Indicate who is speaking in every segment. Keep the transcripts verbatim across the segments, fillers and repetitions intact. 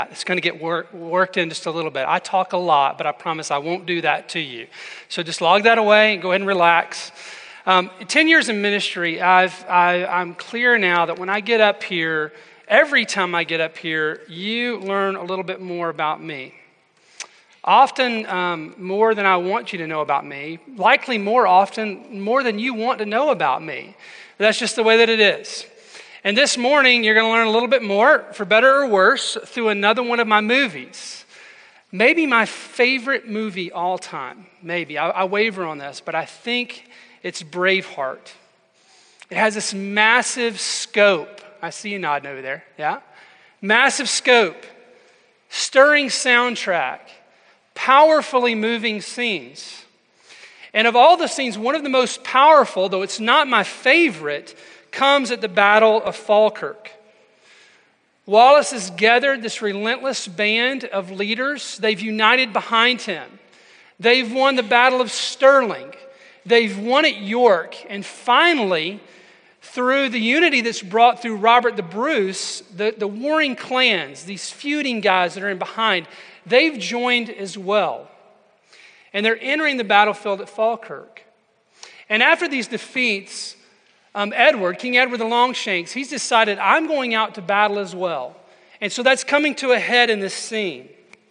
Speaker 1: It's going to get work, worked in just a little bit. I talk a lot, but I promise I won't do that to you. So just log that away and go ahead and relax. Um, Ten years in ministry, I've, I, I'm clear now that when I get up here, every time I get up here, you learn a little bit more about me. Often um, more than I want you to know about me. Likely more often, more than you want to know about me. That's just the way that it is. And this morning, you're going to learn a little bit more, for better or worse, through another one of my movies. Maybe my favorite movie all time. Maybe. I, I waver on this, but I think it's Braveheart. It has this massive scope. I see you nodding over there. Yeah? Massive scope. Stirring soundtrack. Powerfully moving scenes. And of all the scenes, one of the most powerful, though it's not my favorite, comes at the Battle of Falkirk. Wallace has gathered this relentless band of leaders. They've united behind him. They've won the Battle of Stirling. They've won at York. And finally, through the unity that's brought through Robert the Bruce, the, the warring clans, these feuding guys that are in behind, they've joined as well. And they're entering the battlefield at Falkirk. And after these defeats, Um, Edward, King Edward the Longshanks, he's decided, I'm going out to battle as well. And so that's coming to a head in this scene.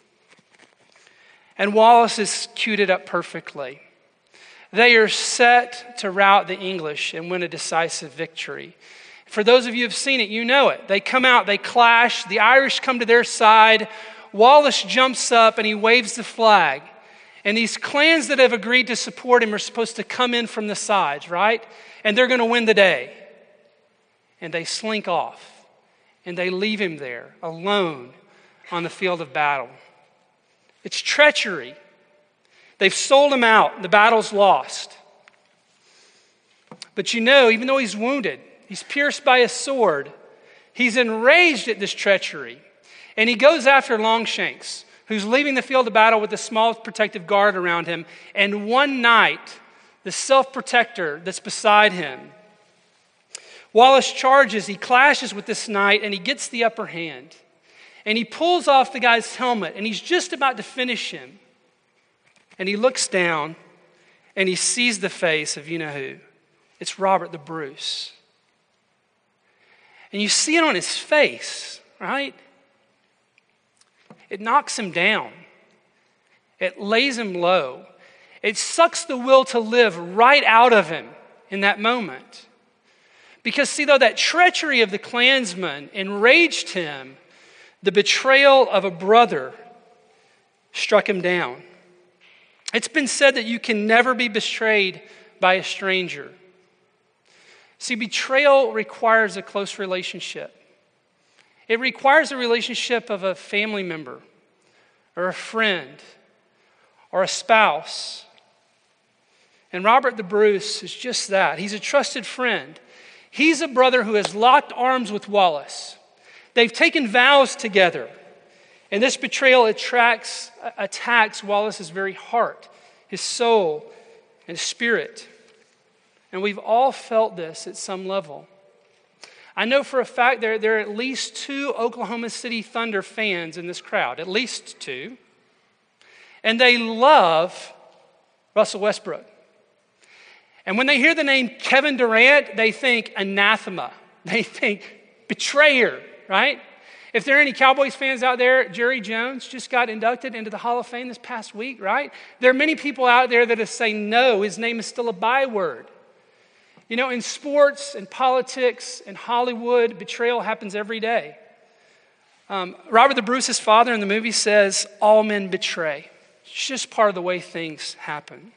Speaker 1: And Wallace is cued it up perfectly. They are set to rout the English and win a decisive victory. For those of you who have seen it, you know it. They come out, they clash, the Irish come to their side. Wallace jumps up and he waves the flag. And these clans that have agreed to support him are supposed to come in from the sides, right? And they're going to win the day. And they slink off. And they leave him there, alone, on the field of battle. It's treachery. They've sold him out. The battle's lost. But you know, even though he's wounded, he's pierced by a sword, he's enraged at this treachery. And he goes after Longshanks, who's leaving the field of battle with a small protective guard around him. And one night, the self-protector that's beside him, Wallace charges, he clashes with this knight, and he gets the upper hand. And he pulls off the guy's helmet, and he's just about to finish him. And he looks down, and he sees the face of you-know-who. It's Robert the Bruce. And you see it on his face, right? It knocks him down. It lays him low. It sucks the will to live right out of him in that moment. Because see, though that treachery of the clansman enraged him, the betrayal of a brother struck him down. It's been said that you can never be betrayed by a stranger. See, betrayal requires a close relationship. It requires a relationship of a family member or a friend or a spouse. And Robert the Bruce is just that. He's a trusted friend. He's a brother who has locked arms with Wallace. They've taken vows together. And this betrayal attracts, attacks Wallace's very heart, his soul, and spirit. And we've all felt this at some level. I know for a fact there, there are at least two Oklahoma City Thunder fans in this crowd, at least two. And they love Russell Westbrook. And when they hear the name Kevin Durant, they think anathema. They think betrayer, right? If there are any Cowboys fans out there, Jerry Jones just got inducted into the Hall of Fame this past week, right? There are many people out there that say no, his name is still a byword. You know, in sports and politics and Hollywood, betrayal happens every day. Um, Robert the Bruce's father in the movie says, all men betray. It's just part of the way things happen.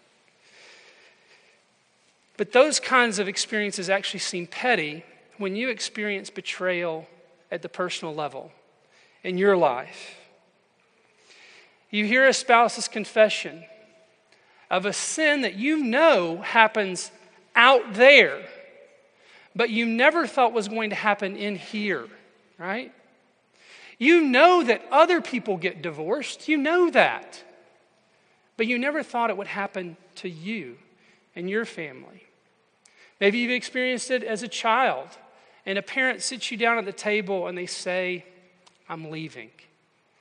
Speaker 1: But those kinds of experiences actually seem petty when you experience betrayal at the personal level in your life. You hear a spouse's confession of a sin that you know happens out there, but you never thought was going to happen in here, right? You know that other people get divorced. You know that. But you never thought it would happen to you and your family. Maybe you've experienced it as a child, and a parent sits you down at the table and they say, I'm leaving.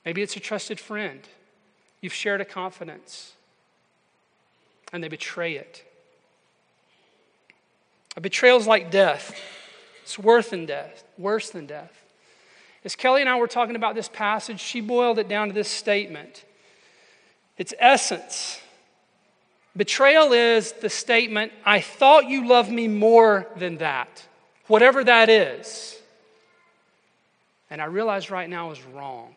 Speaker 1: Maybe it's a trusted friend. You've shared a confidence, and they betray it. A betrayal is like death. It's worse than death. Worse than death. As Kelly and I were talking about this passage, she boiled it down to this statement. Its essence. Betrayal is the statement, I thought you loved me more than that. Whatever that is. And I realize right now is wrong.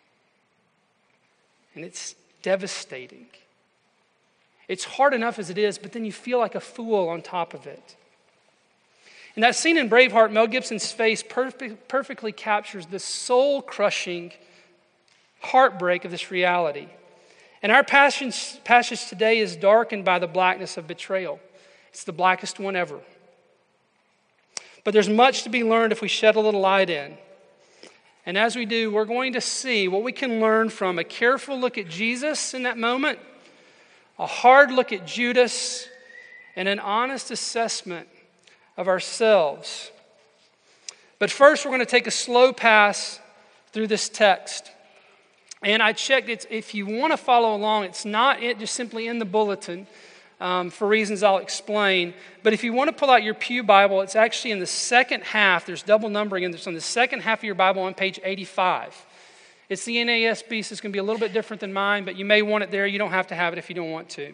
Speaker 1: And it's devastating. It's hard enough as it is, but then you feel like a fool on top of it. And that scene in Braveheart, Mel Gibson's face perfect, perfectly captures the soul-crushing heartbreak of this reality. And our passage, passage today is darkened by the blackness of betrayal. It's the blackest one ever. But there's much to be learned if we shed a little light in. And as we do, we're going to see what we can learn from a careful look at Jesus in that moment, a hard look at Judas, and an honest assessment of ourselves. But first, we're going to take a slow pass through this text. And I checked, it's, if you want to follow along, it's not it just simply in the bulletin um, for reasons I'll explain. But if you want to pull out your Pew Bible, it's actually in the second half. There's double numbering, and it's on the second half of your Bible on page eighty-five. It's the N A S B, so it's going to be a little bit different than mine, but you may want it there. You don't have to have it if you don't want to.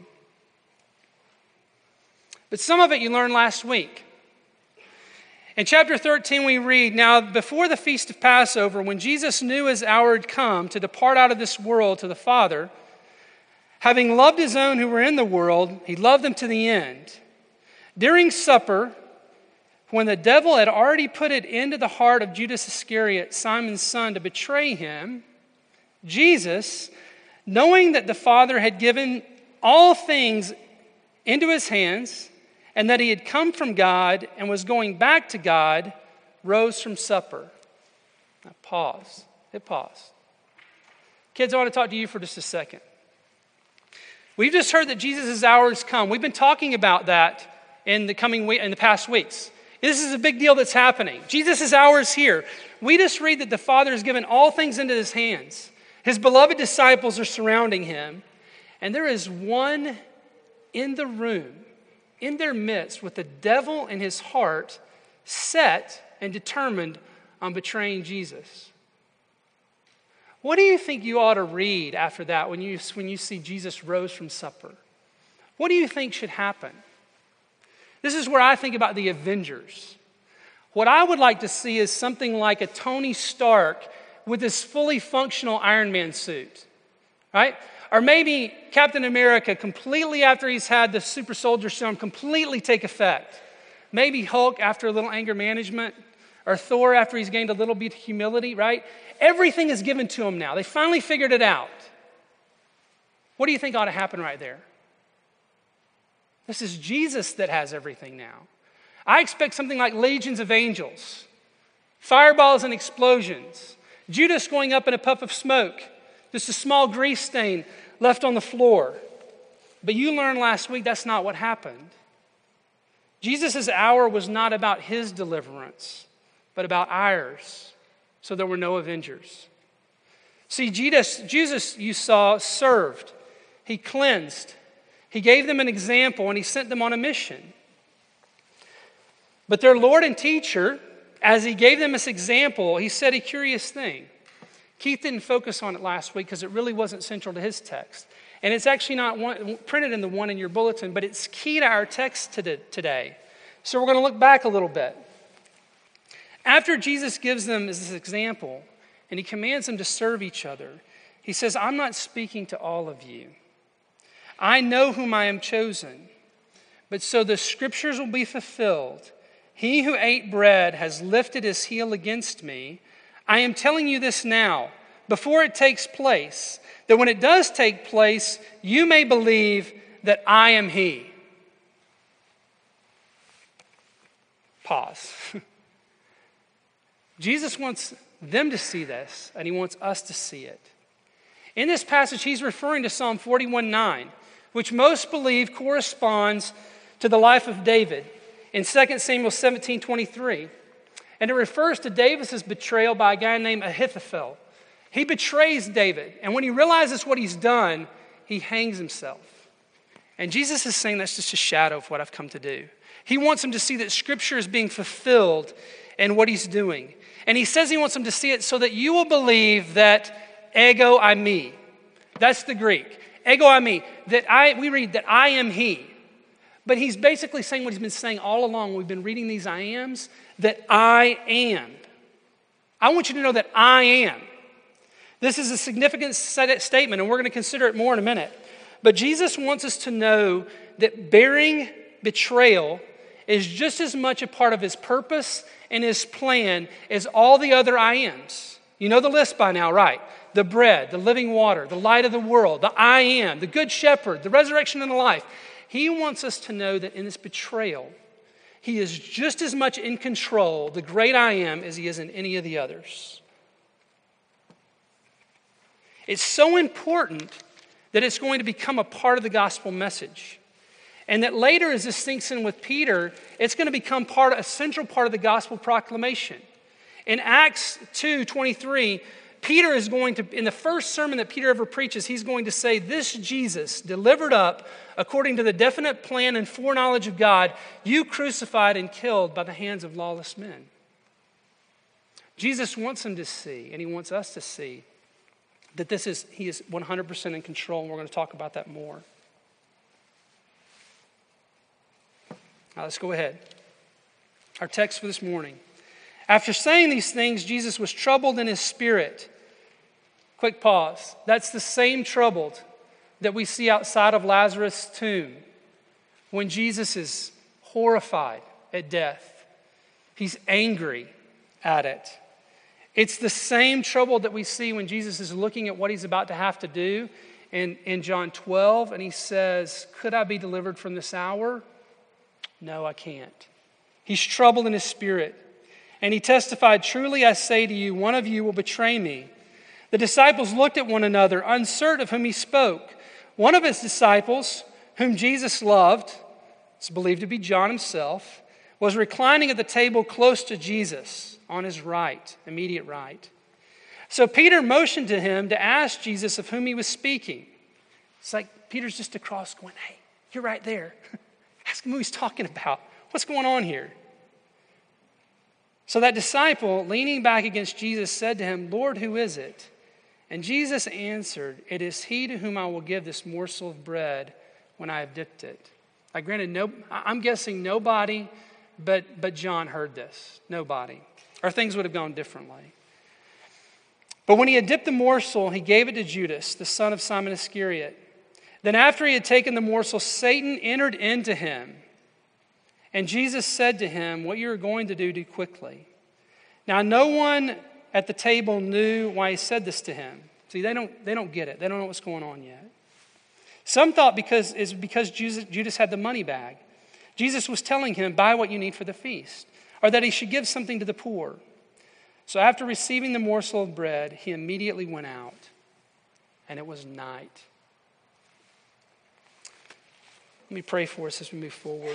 Speaker 1: But some of it you learned last week. In chapter thirteen, we read, Now before the feast of Passover, when Jesus knew his hour had come to depart out of this world to the Father, having loved his own who were in the world, he loved them to the end. During supper, when the devil had already put it into the heart of Judas Iscariot, Simon's son, to betray him, Jesus, knowing that the Father had given all things into his hands, and that he had come from God and was going back to God, rose from supper. Now pause. Hit pause. Kids, I want to talk to you for just a second. We've just heard that Jesus' hour has come. We've been talking about that in the coming week, in the past weeks. This is a big deal that's happening. Jesus' hour is here. We just read that the Father has given all things into his hands. His beloved disciples are surrounding him. And there is one in the room, in their midst, with the devil in his heart, set and determined on betraying Jesus. What do you think you ought to read after that when you, when you see Jesus rose from supper? What do you think should happen? This is where I think about the Avengers. What I would like to see is something like a Tony Stark with his fully functional Iron Man suit, right? Or maybe Captain America completely after he's had the super soldier serum completely take effect. Maybe Hulk after a little anger management, or Thor after he's gained a little bit of humility, right? Everything is given to him now. They finally figured it out. What do you think ought to happen right there? This is Jesus that has everything now. I expect something like legions of angels, fireballs and explosions, Judas going up in a puff of smoke, just a small grease stain left on the floor. But you learned last week that's not what happened. Jesus' hour was not about his deliverance, but about ours. So there were no avengers. See, Jesus, Jesus, you saw, served. He cleansed. He gave them an example, and he sent them on a mission. But their Lord and teacher, as he gave them this example, he said a curious thing. Keith didn't focus on it last week because it really wasn't central to his text. And it's actually not one, printed in the one in your bulletin, but it's key to our text today. So we're going to look back a little bit. After Jesus gives them this example, and he commands them to serve each other, he says, I'm not speaking to all of you. I know whom I am chosen, but so the scriptures will be fulfilled. He who ate bread has lifted his heel against me. I am telling you this now, before it takes place, that when it does take place, you may believe that I am he. Pause. Jesus wants them to see this, and he wants us to see it. In this passage, he's referring to Psalm forty-one nine, which most believe corresponds to the life of David in Second Samuel seventeen twenty-three. And it refers to David's betrayal by a guy named Ahithophel. He betrays David, and when he realizes what he's done, he hangs himself. And Jesus is saying that's just a shadow of what I've come to do. He wants him to see that Scripture is being fulfilled in what he's doing. And he says he wants him to see it so that you will believe that ego eimi. That's the Greek. Ego eimi. That I, we read that I am he. But he's basically saying what he's been saying all along. We've been reading these I ams. That I am. I want you to know that I am. This is a significant statement, and we're going to consider it more in a minute. But Jesus wants us to know that bearing betrayal is just as much a part of his purpose and his plan as all the other I ams. You know the list by now, right? The bread, the living water, the light of the world, the I am, the good shepherd, the resurrection and the life. He wants us to know that in this betrayal, he is just as much in control, the great I am, as he is in any of the others. It's so important that it's going to become a part of the gospel message. And that later, as this sinks in with Peter, it's going to become part, a central part of the gospel proclamation. In Acts two twenty-three, Peter is going to, in the first sermon that Peter ever preaches, he's going to say, this Jesus, delivered up according to the definite plan and foreknowledge of God, you crucified and killed by the hands of lawless men. Jesus wants him to see, and he wants us to see, that this is, he is one hundred percent in control, and we're going to talk about that more. Now let's go ahead. Our text for this morning. After saying these things, Jesus was troubled in his spirit. Quick pause. That's the same troubled that we see outside of Lazarus' tomb when Jesus is horrified at death. He's angry at it. It's the same trouble that we see when Jesus is looking at what he's about to have to do in, in John twelve, and he says, could I be delivered from this hour? No, I can't. He's troubled in his spirit. And he testified, truly I say to you, one of you will betray me. The disciples looked at one another, uncertain of whom he spoke. One of his disciples, whom Jesus loved, it's believed to be John himself, was reclining at the table close to Jesus, on his right, immediate right. So Peter motioned to him to ask Jesus of whom he was speaking. It's like Peter's just across going, hey, you're right there. Ask him who he's talking about. What's going on here? So that disciple, leaning back against Jesus, said to him, Lord, who is it? And Jesus answered, it is he to whom I will give this morsel of bread when I have dipped it. I granted, no, I'm guessing nobody but, but John heard this. Nobody. Or things would have gone differently. But when he had dipped the morsel, he gave it to Judas, the son of Simon Iscariot. Then after he had taken the morsel, Satan entered into him. And Jesus said to him, what you are going to do, do quickly. Now no one at the table knew why he said this to him. See, they don't, they don't get it. They don't know what's going on yet. Some thought because it's because Judas had the money bag. Jesus was telling him, buy what you need for the feast, or that he should give something to the poor. So after receiving the morsel of bread, he immediately went out, and it was night. Let me pray for us as we move forward.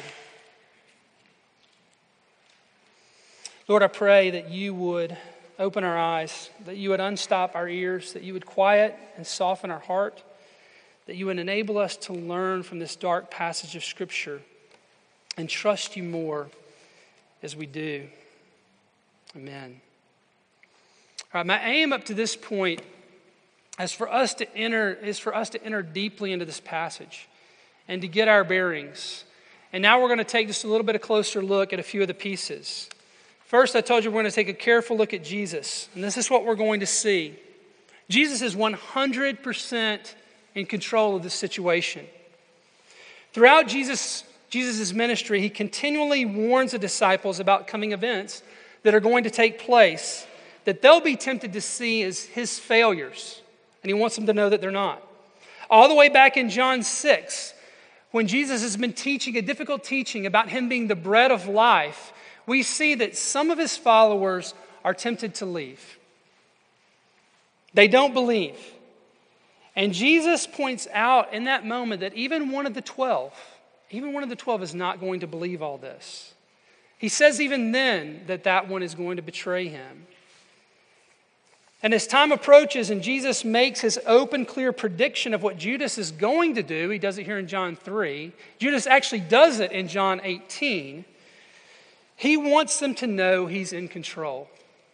Speaker 1: Lord, I pray that you would open our eyes, that you would unstop our ears, that you would quiet and soften our heart, that you would enable us to learn from this dark passage of Scripture and trust you more as we do. Amen. All right, my aim up to this point is for us to enter is for us to enter deeply into this passage and to get our bearings. And now we're going to take just a little bit of closer look at a few of the pieces. First, I told you we're going to take a careful look at Jesus. And this is what we're going to see. Jesus is one hundred percent in control of this situation. Throughout Jesus' Jesus' ministry, he continually warns the disciples about coming events that are going to take place that they'll be tempted to see as his failures. And he wants them to know that they're not. All the way back in John six, when Jesus has been teaching a difficult teaching about him being the bread of life, we see that some of his followers are tempted to leave. They don't believe. And Jesus points out in that moment that even one of the twelve, even one of the twelve is not going to believe all this. He says even then that that one is going to betray him. And as time approaches and Jesus makes his open, clear prediction of what Judas is going to do, he does it here in John three. Judas actually does it in John eighteen. He wants them to know he's in control.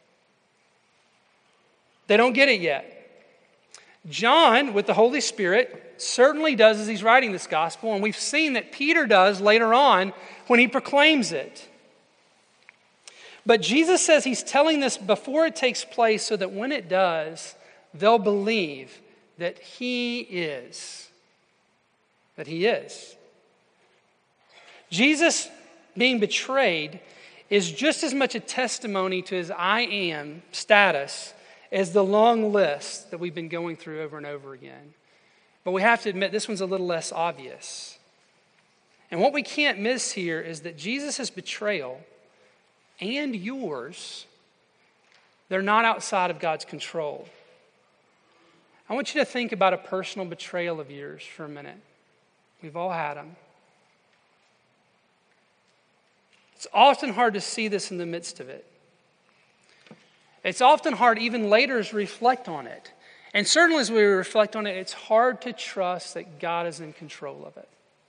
Speaker 1: They don't get it yet. John, with the Holy Spirit, certainly does as he's writing this gospel, and we've seen that Peter does later on when he proclaims it. But Jesus says he's telling this before it takes place so that when it does, they'll believe that he is. That he is. Jesus being betrayed is just as much a testimony to his I am status as the long list that we've been going through over and over again. But we have to admit this one's a little less obvious. And what we can't miss here is that Jesus' betrayal and yours, they're not outside of God's control. I want you to think about a personal betrayal of yours for a minute. We've all had them. It's often hard to see this in the midst of it. It's often hard even later to reflect on it. And certainly as we reflect on it, it's hard to trust that God is in control of it.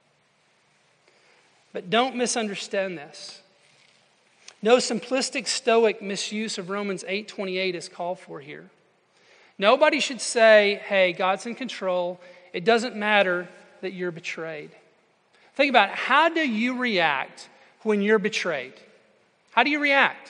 Speaker 1: But don't misunderstand this. No simplistic stoic misuse of Romans eight twenty-eight is called for here. Nobody should say, hey, God's in control. It doesn't matter that you're betrayed. Think about it. How do you react when you're betrayed? How do you react?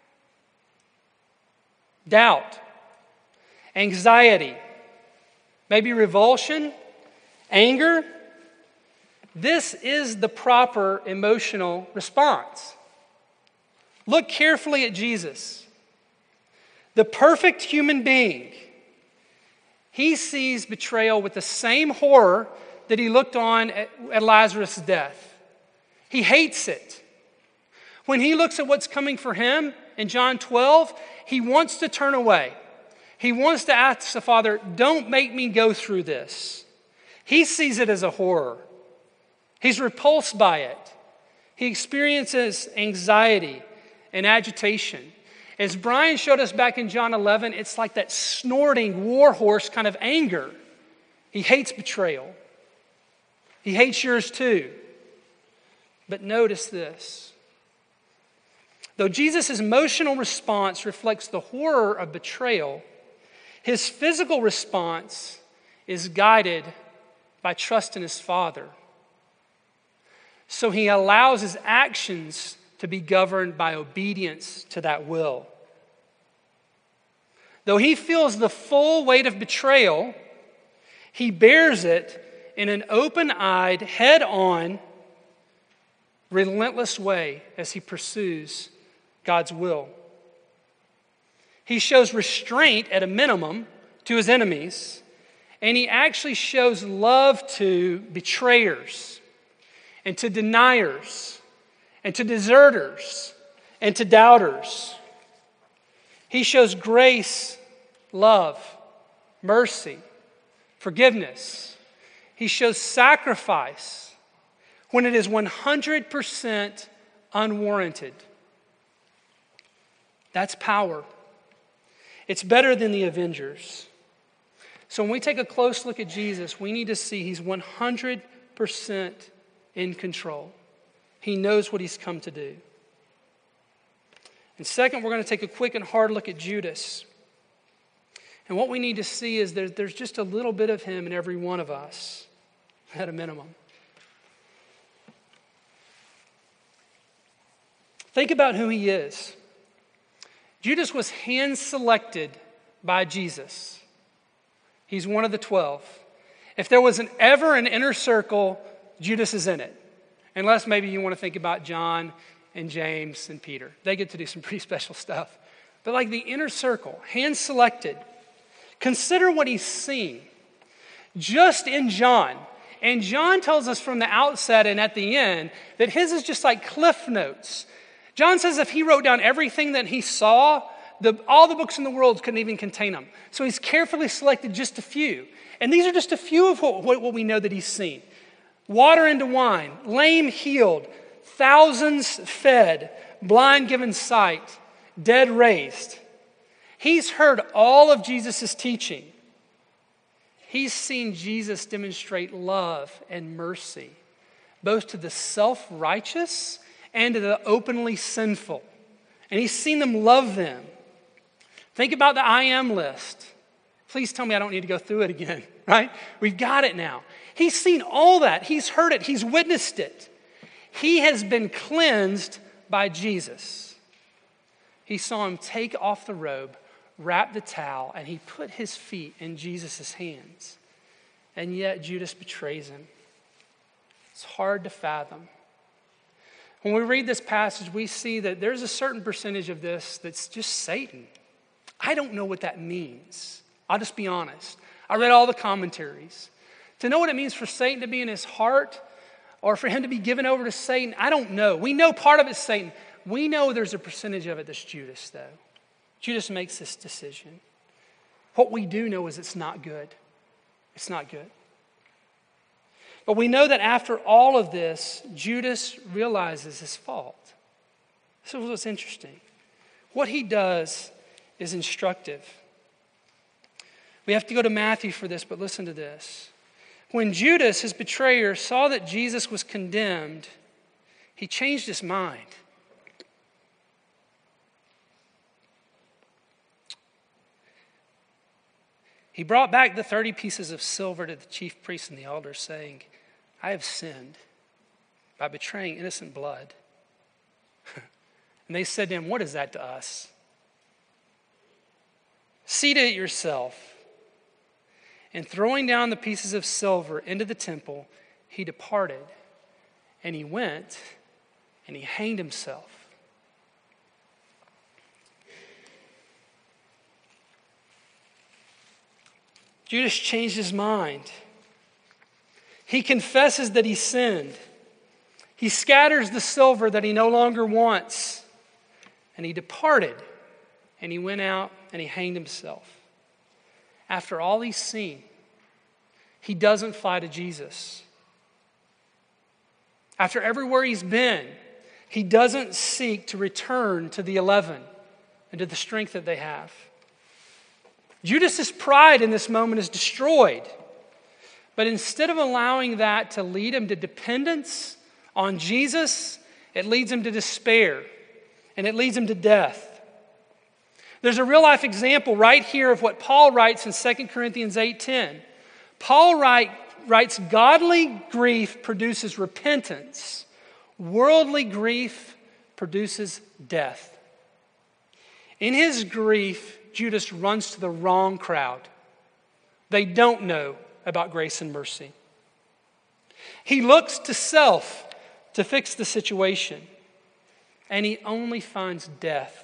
Speaker 1: Doubt, anxiety, maybe revulsion, anger. This is the proper emotional response. Look carefully at Jesus, the perfect human being. He sees betrayal with the same horror that he looked on at, at Lazarus' death. He hates it. When he looks at what's coming for him in John twelve, he wants to turn away. He wants to ask the Father, don't make me go through this. He sees it as a horror. He's repulsed by it. He experiences anxiety and agitation. As Brian showed us back in John eleven, it's like that snorting war horse kind of anger. He hates betrayal. He hates yours too. But notice this. Though Jesus' emotional response reflects the horror of betrayal, his physical response is guided by trust in his Father. So he allows his actions to be governed by obedience to that will. Though he feels the full weight of betrayal, he bears it in an open-eyed, head-on, relentless way as he pursues God's will. He shows restraint at a minimum to his enemies, and he actually shows love to betrayers and to deniers and to deserters and to doubters. He shows grace, love, mercy, forgiveness. He shows sacrifice when it is one hundred percent unwarranted. That's power. It's better than the Avengers. So when we take a close look at Jesus, we need to see he's one hundred percent in control. He knows what he's come to do. And second, we're going to take a quick and hard look at Judas. And what we need to see is there, there's just a little bit of him in every one of us, at a minimum. Think about who he is. Judas was hand-selected by Jesus. He's one of the twelve. If there was an ever an inner circle, Judas is in it. Unless maybe you want to think about John and James and Peter. They get to do some pretty special stuff. But like the inner circle, hand-selected. Consider what he's seen. Just in John. And John tells us from the outset and at the end that his is just like cliff notes. John says if he wrote down everything that he saw, the, all the books in the world couldn't even contain them. So he's carefully selected just a few. And these are just a few of what, what we know that he's seen. Water into wine, lame healed, thousands fed, blind given sight, dead raised. He's heard all of Jesus' teaching. He's seen Jesus demonstrate love and mercy, both to the self-righteous and to the openly sinful. And he's seen them love them. Think about the I am list. Please tell me I don't need to go through it again, right? We've got it now. He's seen all that. He's heard it. He's witnessed it. He has been cleansed by Jesus. He saw him take off the robe, wrap the towel, and he put his feet in Jesus' hands. And yet Judas betrays him. It's hard to fathom. When we read this passage, we see that there's a certain percentage of this that's just Satan. I don't know what that means. I'll just be honest. I read all the commentaries. To know what it means for Satan to be in his heart or for him to be given over to Satan, I don't know. We know part of it's Satan. We know there's a percentage of it that's Judas, though. Judas makes this decision. What we do know is it's not good. It's not good. But we know that after all of this, Judas realizes his fault. This is what's interesting. What he does is instructive. We have to go to Matthew for this, but listen to this. When Judas, his betrayer, saw that Jesus was condemned, he changed his mind. He brought back the thirty pieces of silver to the chief priests and the elders, saying, I have sinned by betraying innocent blood. And they said to him, what is that to us? See to it yourself. And throwing down the pieces of silver into the temple, he departed, and he went, and he hanged himself. Judas changed his mind. He confesses that he sinned. He scatters the silver that he no longer wants. And he departed, and he went out, and he hanged himself. After all he's seen, he doesn't fly to Jesus. After everywhere he's been, he doesn't seek to return to the eleven and to the strength that they have. Judas's pride in this moment is destroyed. But instead of allowing that to lead him to dependence on Jesus, it leads him to despair, and it leads him to death. There's a real-life example right here of what Paul writes in Second Corinthians eight ten. Paul write, writes, godly grief produces repentance. Worldly grief produces death. In his grief, Judas runs to the wrong crowd. They don't know about grace and mercy. He looks to self to fix the situation, and he only finds death.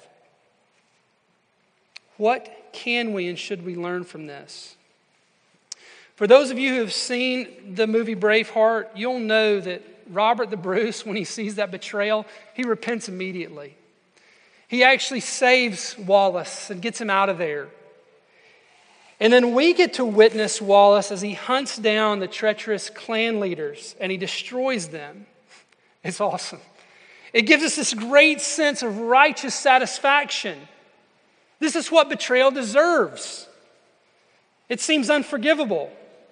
Speaker 1: What can we and should we learn from this? For those of you who have seen the movie Braveheart, you'll know that Robert the Bruce, when he sees that betrayal, he repents immediately. He actually saves Wallace and gets him out of there. And then we get to witness Wallace as he hunts down the treacherous clan leaders and he destroys them. It's awesome. It gives us this great sense of righteous satisfaction. This is what betrayal deserves. It seems unforgivable.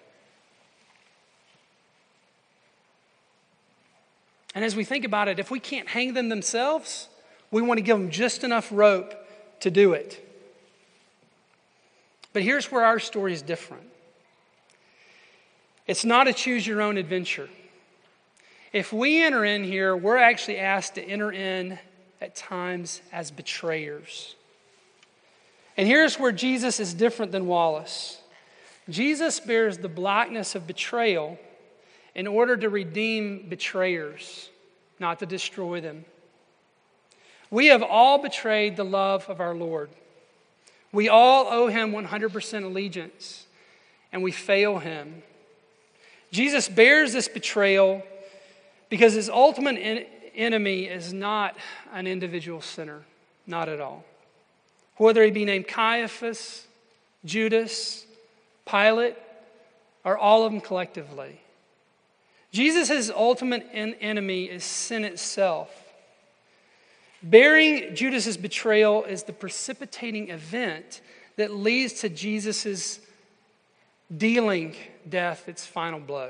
Speaker 1: And as we think about it, if we can't hang them themselves, we want to give them just enough rope to do it. But here's where our story is different. It's not a choose your own adventure. If we enter in here, we're actually asked to enter in at times as betrayers. And here's where Jesus is different than Wallace. Jesus bears the blackness of betrayal in order to redeem betrayers, not to destroy them. We have all betrayed the love of our Lord. We all owe him one hundred percent allegiance, and we fail him. Jesus bears this betrayal because his ultimate en- enemy is not an individual sinner, not at all. Whether he be named Caiaphas, Judas, Pilate, or all of them collectively. Jesus' ultimate en- enemy is sin itself. Bearing Judas's betrayal is the precipitating event that leads to Jesus' dealing death its final blow.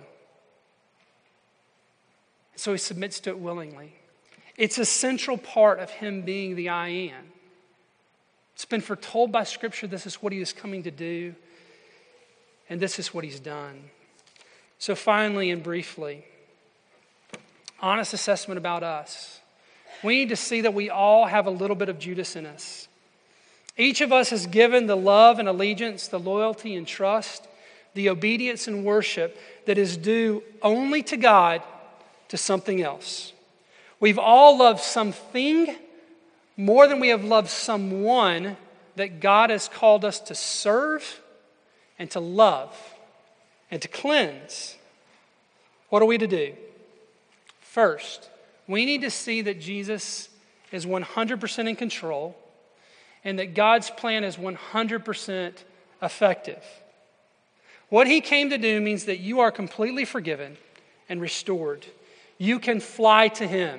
Speaker 1: So he submits to it willingly. It's a central part of him being the I am. It's been foretold by Scripture this is what he is coming to do, and this is what he's done. So finally and briefly, honest assessment about us. We need to see that we all have a little bit of Judas in us. Each of us has given the love and allegiance, the loyalty and trust, the obedience and worship that is due only to God to something else. We've all loved something more than we have loved someone that God has called us to serve and to love and to cleanse. What are we to do? First, we need to see that Jesus is one hundred percent in control and that God's plan is one hundred percent effective. What he came to do means that you are completely forgiven and restored. You can fly to him.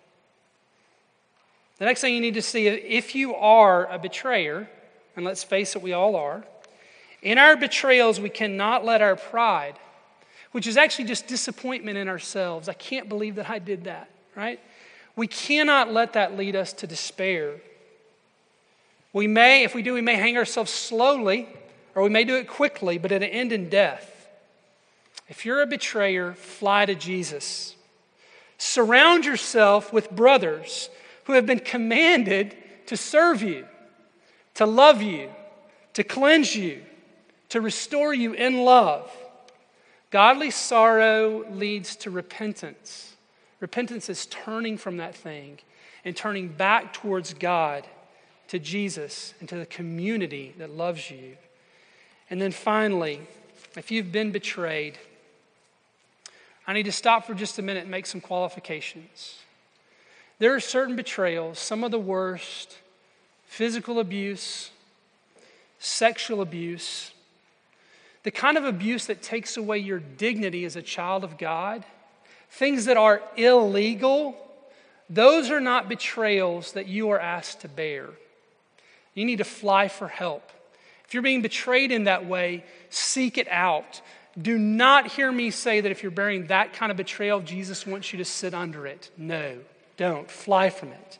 Speaker 1: The next thing you need to see, if you are a betrayer, and let's face it, we all are, in our betrayals, we cannot let our pride, which is actually just disappointment in ourselves. I can't believe that I did that, right? We cannot let that lead us to despair. We may, if we do, we may hang ourselves slowly, or we may do it quickly, but it'll end in death. If you're a betrayer, fly to Jesus. Surround yourself with brothers who have been commanded to serve you, to love you, to cleanse you, to restore you in love. Godly sorrow leads to repentance. Repentance is turning from that thing and turning back towards God, to Jesus, and to the community that loves you. And then finally, if you've been betrayed, I need to stop for just a minute and make some qualifications. There are certain betrayals, some of the worst, physical abuse, sexual abuse, the kind of abuse that takes away your dignity as a child of God, things that are illegal. Those are not betrayals that you are asked to bear. You need to fly for help. If you're being betrayed in that way, seek it out. Do not hear me say that if you're bearing that kind of betrayal, Jesus wants you to sit under it. No, don't. Fly from it.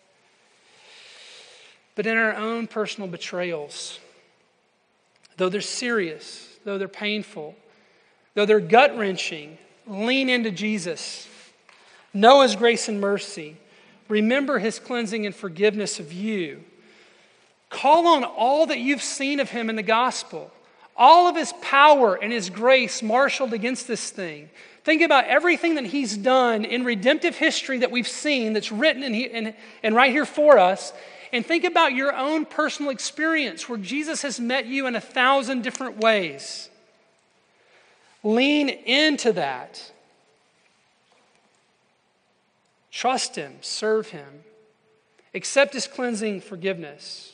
Speaker 1: But in our own personal betrayals, though they're serious, though they're painful, though they're gut-wrenching, lean into Jesus. Know his grace and mercy. Remember his cleansing and forgiveness of you. Call on all that you've seen of him in the gospel. All of his power and his grace marshaled against this thing. Think about everything that he's done in redemptive history that we've seen that's written in, in, and right here for us. And think about your own personal experience where Jesus has met you in a thousand different ways. Lean into that. Trust him, serve him, accept his cleansing forgiveness.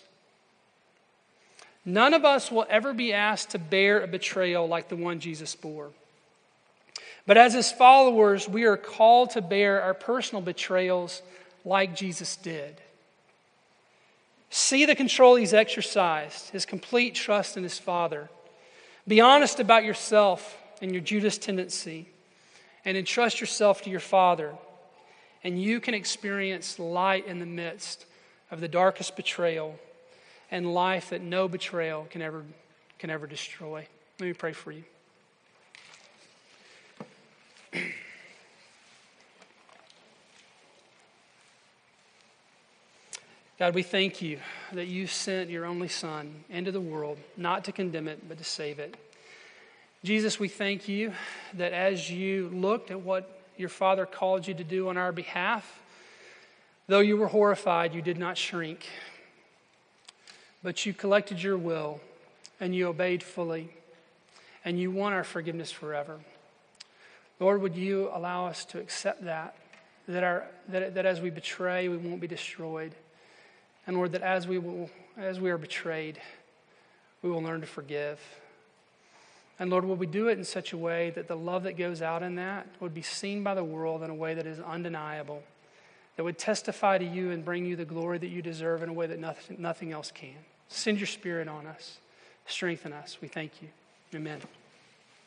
Speaker 1: None of us will ever be asked to bear a betrayal like the one Jesus bore. But as his followers, we are called to bear our personal betrayals like Jesus did. See the control he's exercised, his complete trust in his Father. Be honest about yourself and your Judas tendency, and entrust yourself to your Father. And you can experience light in the midst of the darkest betrayal and life that no betrayal can ever, can ever destroy. Let me pray for you. God, we thank you that you sent your only Son into the world, not to condemn it, but to save it. Jesus, we thank you that as you looked at what your Father called you to do on our behalf, though you were horrified, you did not shrink, but you collected your will and you obeyed fully, and you won our forgiveness forever. Lord, would you allow us to accept that, that, our, that, that as we betray, we won't be destroyed. And Lord, that as we will, as we are betrayed, we will learn to forgive. And Lord, will we do it in such a way that the love that goes out in that would be seen by the world in a way that is undeniable, that would testify to you and bring you the glory that you deserve in a way that nothing, nothing else can. Send your Spirit on us. Strengthen us. We thank you. Amen.